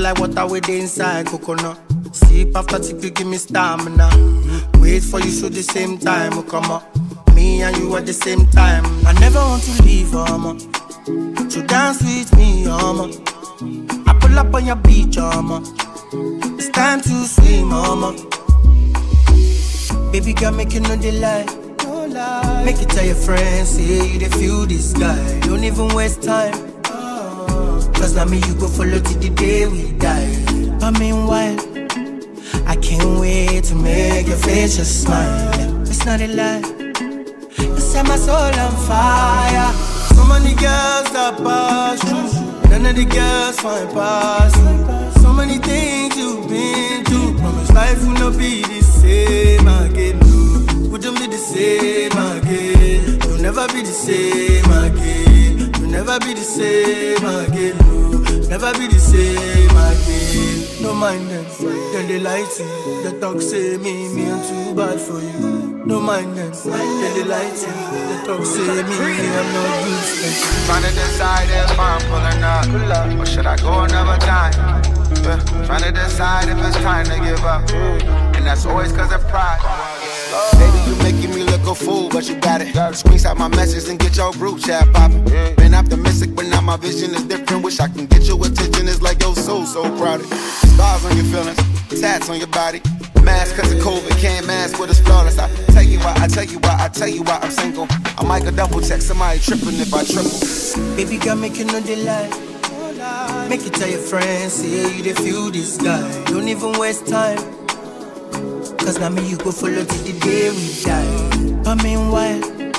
like water with the inside coconut. Sleep after tickle, give me stamina. Wait for you so the same time will come up. Me and you at the same time. I never want to leave, mama. So dance with me, mama. I pull up on your beach, mama. It's time to swim, mama. Baby girl, make you know the lie. Make it tell your friends, say you dey feel this guy. Don't even waste time. Cause now me you go follow till the day we die. But meanwhile, I can't wait to make your face just smile. It's not a lie. You set my soul on fire. So many girls that pass through, none of the girls find past you. So many things you've been through. Promise life will not be the same again. Wouldn't be the same again. You'll never be the same again. You'll never be the same again. No, never be the same again. No mind them, then they lie to you. They talk say me I'm too bad for you. No mind them, then they lie to you. They talk say me I'm not good for you. Trying to decide if I'm pulling up, or should I go another time? Trying to decide if it's time to give up, and that's always cause of pride. Baby, you making me look a fool, but you got it. Screenshot my message and get your group chat poppin'. Been optimistic, but now my vision is different. Wish I can get your attention, it's like your soul so crowded. Scars on your feelings, tats on your body. Mask cause of COVID, can't mask what is flawless. I tell you why I'm single. I might go double check somebody tripping if I triple. Baby girl, make you know the lie. Make it tell your friends, say you dey feel this guy. Don't even waste time. Cause now me you go follow till the day we die. But meanwhile,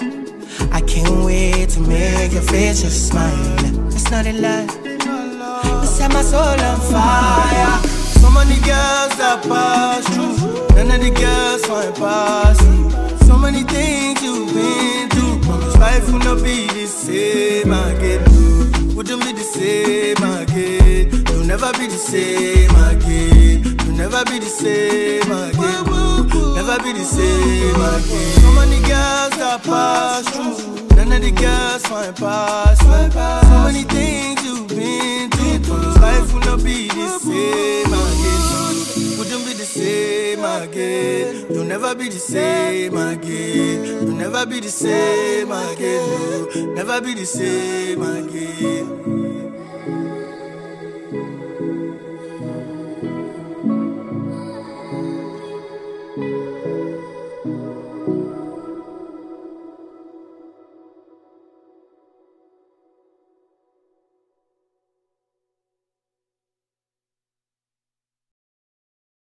I can't wait to make your face just smile. It's not a lie. You set my soul on fire. So many girls that pass through, none of the girls find past you. So many things you've been through. Promise life will not be the same again. Wouldn't be the same again. You'll never be the same again. You'll never be the same again. Never be the same again. So many girls that pass through, none of the girls find past you. So many things you've been through. Promise life will not be the same again. Wouldn't be the same again. You'll never be the same again. You'll never be the same again. No, never be the same again.